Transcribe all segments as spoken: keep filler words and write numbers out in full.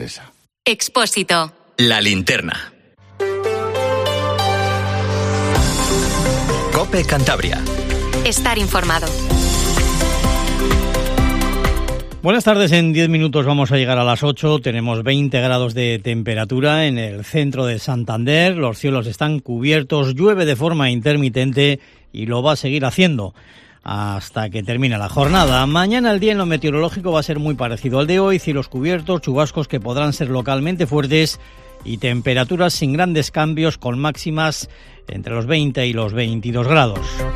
Expósito. La linterna. COPE Cantabria. Estar informado. Buenas tardes, en diez minutos vamos a llegar a las ocho, tenemos veinte grados de temperatura en el centro de Santander, los cielos están cubiertos, llueve de forma intermitente y lo va a seguir haciendo hasta que termine la jornada. Mañana el día en lo meteorológico va a ser muy parecido al de hoy, cielos cubiertos, chubascos que podrán ser localmente fuertes y temperaturas sin grandes cambios con máximas entre los veinte y los veintidós grados.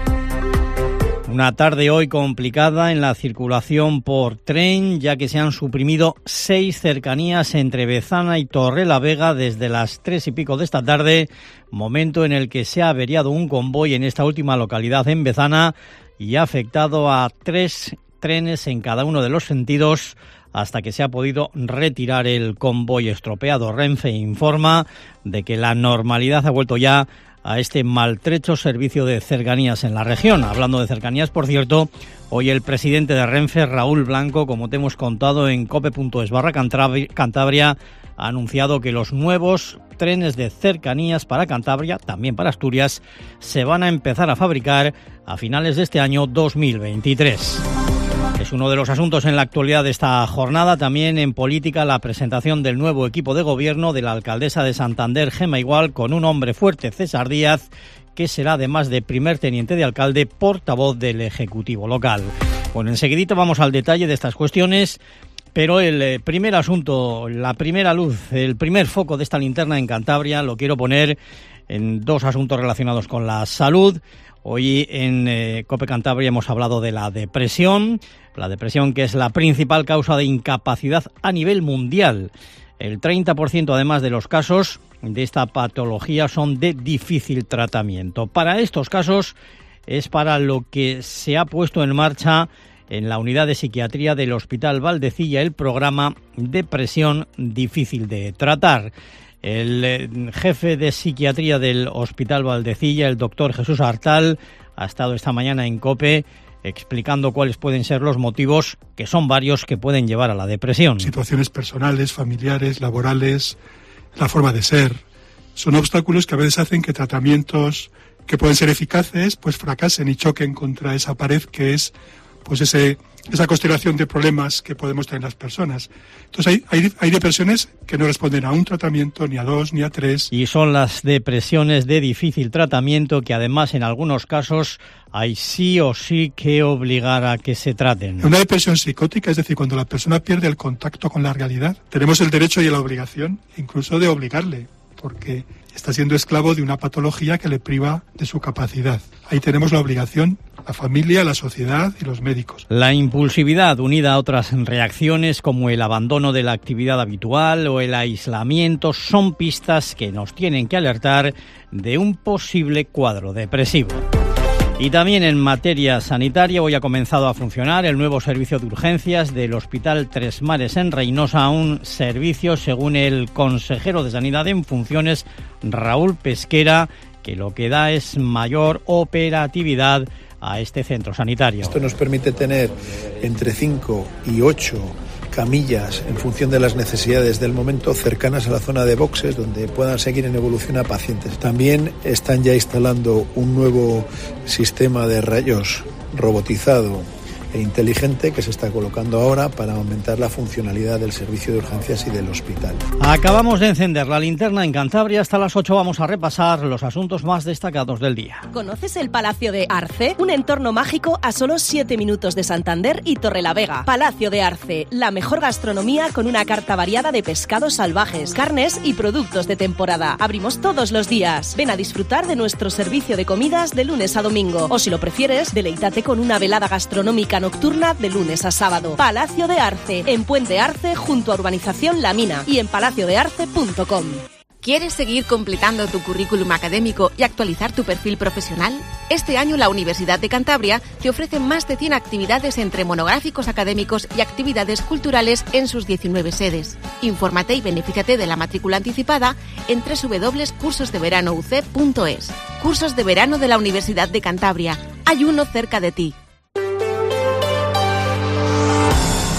Una tarde hoy complicada en la circulación por tren, ya que se han suprimido seis cercanías entre Bezana y Torrelavega desde las tres y pico de esta tarde, momento en el que se ha averiado un convoy en esta última localidad en Bezana y ha afectado a tres trenes en cada uno de los sentidos hasta que se ha podido retirar el convoy estropeado. Renfe informa de que la normalidad ha vuelto ya a este maltrecho servicio de cercanías en la región. Hablando de cercanías, por cierto, hoy el presidente de Renfe, Raúl Blanco, como te hemos contado en cope punto es barra Cantabria, ha anunciado que los nuevos trenes de cercanías para Cantabria, también para Asturias, se van a empezar a fabricar a finales de este año dos mil veintitrés. Es uno de los asuntos en la actualidad de esta jornada. También en política, la presentación del nuevo equipo de gobierno de la alcaldesa de Santander, Gemma Igual, con un hombre fuerte, César Díaz, que será, además de primer teniente de alcalde, portavoz del Ejecutivo local. Bueno, enseguidito vamos al detalle de estas cuestiones, pero el primer asunto, la primera luz, el primer foco de esta linterna en Cantabria lo quiero poner en dos asuntos relacionados con la salud. Hoy en eh, COPE Cantabria hemos hablado de la depresión, la depresión que es la principal causa de incapacidad a nivel mundial. El treinta por ciento además de los casos de esta patología son de difícil tratamiento. Para estos casos es para lo que se ha puesto en marcha en la unidad de psiquiatría del Hospital Valdecilla el programa Depresión Difícil de Tratar. El jefe de psiquiatría del Hospital Valdecilla, el doctor Jesús Artal, ha estado esta mañana en COPE explicando cuáles pueden ser los motivos, que son varios, que pueden llevar a la depresión. Situaciones personales, familiares, laborales, la forma de ser. Son obstáculos que a veces hacen que tratamientos que pueden ser eficaces pues fracasen y choquen contra esa pared que es pues ese esa constelación de problemas que podemos tener las personas. Entonces hay, hay, hay depresiones que no responden a un tratamiento, ni a dos, ni a tres. Y son las depresiones de difícil tratamiento que además en algunos casos hay sí o sí que obligar a que se traten. Una depresión psicótica, es decir, cuando la persona pierde el contacto con la realidad, tenemos el derecho y la obligación incluso de obligarle, porque está siendo esclavo de una patología que le priva de su capacidad. Ahí tenemos la obligación, la familia, la sociedad y los médicos. La impulsividad unida a otras reacciones como el abandono de la actividad habitual o el aislamiento son pistas que nos tienen que alertar de un posible cuadro depresivo. Y también en materia sanitaria, hoy ha comenzado a funcionar el nuevo servicio de urgencias del Hospital Tres Mares en Reinosa, un servicio, según el consejero de Sanidad en funciones, Raúl Pesquera, que lo que da es mayor operatividad a este centro sanitario. Esto nos permite tener entre cinco y ocho camillas en función de las necesidades del momento cercanas a la zona de boxes donde puedan seguir en evolución a pacientes. También están ya instalando un nuevo sistema de rayos robotizado e inteligente que se está colocando ahora para aumentar la funcionalidad del servicio de urgencias y del hospital. Acabamos de encender la linterna en Cantabria. Hasta las ocho vamos a repasar los asuntos más destacados del día. ¿Conoces el Palacio de Arce? Un entorno mágico a solo siete minutos de Santander y Torrelavega. Palacio de Arce, la mejor gastronomía con una carta variada de pescados salvajes, carnes y productos de temporada. Abrimos todos los días. Ven a disfrutar de nuestro servicio de comidas de lunes a domingo. O si lo prefieres, deleítate con una velada gastronómica nocturna de lunes a sábado. Palacio de Arce, en Puente Arce, junto a Urbanización La Mina y en palacio de arce punto com. ¿Quieres seguir completando tu currículum académico y actualizar tu perfil profesional? Este año la Universidad de Cantabria te ofrece más de cien actividades entre monográficos académicos y actividades culturales en sus diecinueve sedes. Infórmate y benefíciate de la matrícula anticipada en doble u doble u doble u punto cursos de verano u c punto es. Cursos de verano de la Universidad de Cantabria. Hay uno cerca de ti.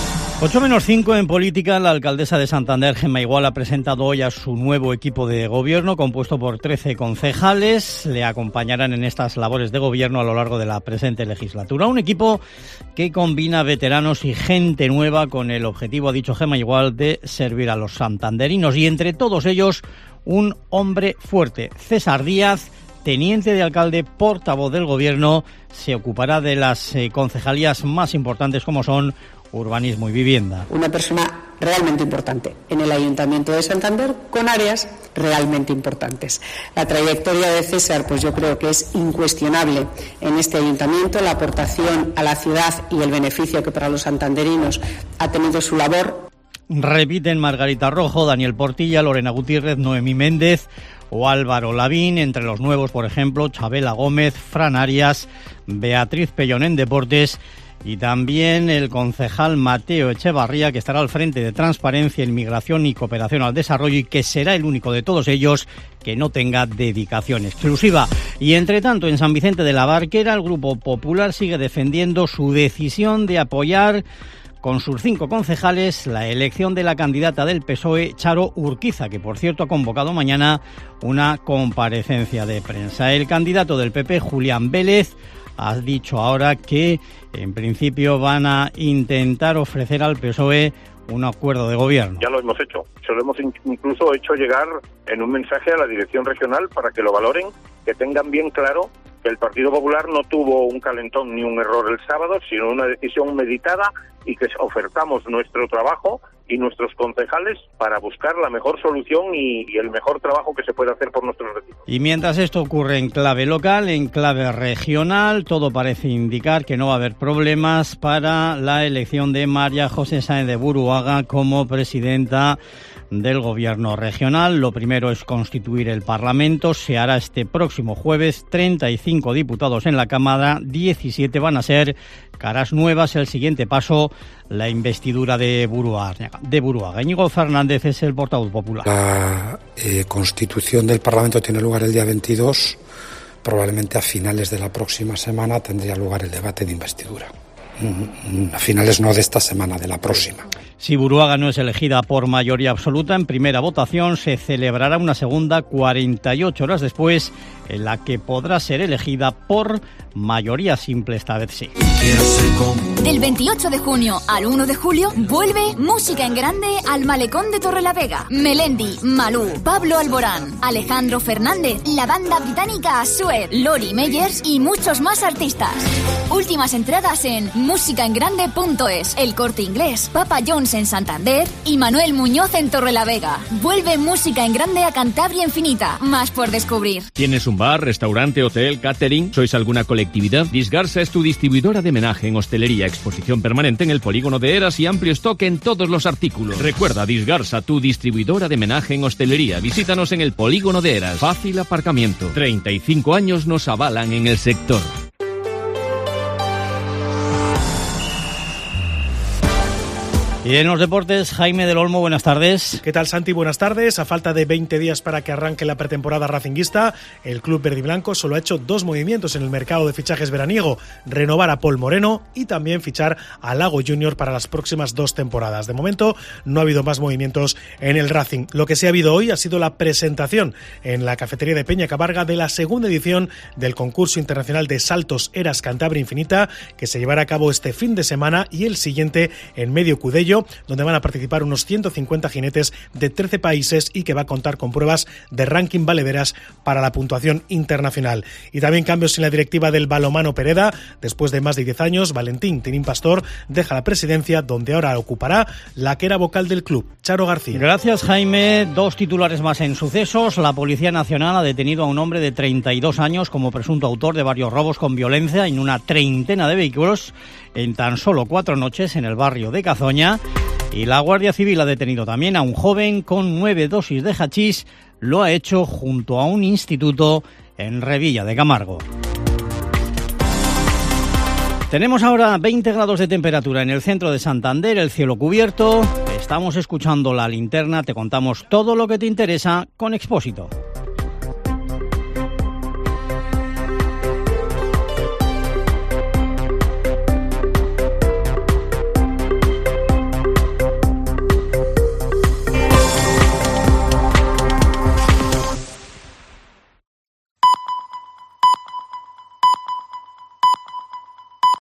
ocho menos cinco en política. La alcaldesa de Santander, Gemma Igual, ha presentado hoy a su nuevo equipo de gobierno, compuesto por trece concejales. Le acompañarán en estas labores de gobierno a lo largo de la presente legislatura. Un equipo que combina veteranos y gente nueva con el objetivo, ha dicho Gemma Igual, de servir a los santanderinos. Y entre todos ellos, un hombre fuerte, César Díaz, teniente de alcalde, portavoz del gobierno, se ocupará de las eh, concejalías más importantes como son urbanismo y vivienda. Una persona realmente importante en el Ayuntamiento de Santander, con áreas realmente importantes. La trayectoria de César, pues yo creo que es incuestionable en este Ayuntamiento, la aportación a la ciudad y el beneficio que para los santanderinos ha tenido su labor. Repiten Margarita Rojo, Daniel Portilla, Lorena Gutiérrez, Noemí Méndez o Álvaro Lavín. Entre los nuevos, por ejemplo, Chabela Gómez, Fran Arias, Beatriz Pellón en Deportes y también el concejal Mateo Echevarría, que estará al frente de Transparencia, Inmigración y Cooperación al Desarrollo, y que será el único de todos ellos que no tenga dedicación exclusiva. Y entre tanto, en San Vicente de la Barquera, el Grupo Popular sigue defendiendo su decisión de apoyar con sus cinco concejales la elección de la candidata del P S O E, Charo Urquiza, que por cierto ha convocado mañana una comparecencia de prensa. El candidato del P P, Julián Vélez, ha dicho ahora que en principio van a intentar ofrecer al P S O E un acuerdo de gobierno. Ya lo hemos hecho, se lo hemos incluso hecho llegar en un mensaje a la dirección regional para que lo valoren, que tengan bien claro que el Partido Popular no tuvo un calentón ni un error el sábado, sino una decisión meditada, y que ofertamos nuestro trabajo y nuestros concejales para buscar la mejor solución y, y el mejor trabajo que se puede hacer por nuestros vecinos. Y mientras esto ocurre en clave local, en clave regional, todo parece indicar que no va a haber problemas para la elección de María José Sáenz de Buruaga como presidenta del gobierno regional. Lo primero es constituir el Parlamento. Se hará este próximo jueves. treinta y cinco diputados en la Cámara, diecisiete van a ser caras nuevas. El siguiente paso, la investidura de Buruaga. De Buruaga. Íñigo Fernández es el portavoz popular. La eh, constitución del Parlamento tiene lugar el día veintidós. Probablemente a finales de la próxima semana tendría lugar el debate de investidura. A finales no de esta semana, de la próxima. Si Buruaga no es elegida por mayoría absoluta en primera votación, se celebrará una segunda cuarenta y ocho horas después, en la que podrá ser elegida por mayoría simple, esta vez sí. Del veintiocho de junio al uno de julio vuelve Música en Grande al Malecón de Torrelavega. Melendi, Malú, Pablo Alborán, Alejandro Fernández, la banda británica Sued, Lori Meyers y muchos más artistas. Últimas entradas en música en grande punto es, El Corte Inglés, Papa John's en Santander y Manuel Muñoz en Torrelavega. Vuelve Música en Grande a Cantabria Infinita, más por descubrir. ¿Tienes un bar, restaurante, hotel, catering? ¿Sois alguna colectividad? Disgarsa es tu distribuidora de homenaje en hostelería, exposición permanente en el polígono de Eras y amplio stock en todos los artículos. Recuerda, Disgarsa, tu distribuidora de homenaje en hostelería. Visítanos en el polígono de Eras. Fácil aparcamiento. treinta y cinco años nos avalan en el sector. Y en los deportes, Jaime del Olmo, buenas tardes. ¿Qué tal, Santi? Buenas tardes. A falta de veinte días para que arranque la pretemporada racinguista, el club verdiblanco solo ha hecho dos movimientos en el mercado de fichajes veraniego: renovar a Paul Moreno y también fichar a Lago Junior para las próximas dos temporadas. De momento no ha habido más movimientos en el Racing. Lo que sí ha habido hoy ha sido la presentación en la cafetería de Peña Cabarga de la segunda edición del concurso internacional de saltos Eras Cantabria Infinita, que se llevará a cabo este fin de semana y el siguiente en Medio Cudello, donde van a participar unos ciento cincuenta jinetes de trece países y que va a contar con pruebas de ranking valederas para la puntuación internacional. Y también cambios en la directiva del balonmano Pereda. Después de más de diez años, Valentín Tinín Pastor deja la presidencia, donde ahora ocupará la que era vocal del club, Charo García. Gracias, Jaime. Dos titulares más en sucesos. La Policía Nacional ha detenido a un hombre de treinta y dos años como presunto autor de varios robos con violencia en una treintena de vehículos en tan solo cuatro noches en el barrio de Cazoña. Y la Guardia Civil ha detenido también a un joven con nueve dosis de hachís. Lo ha hecho junto a un instituto en Revilla de Camargo. Tenemos ahora veinte grados de temperatura en el centro de Santander, el cielo cubierto. Estamos escuchando La Linterna, te contamos todo lo que te interesa con Expósito.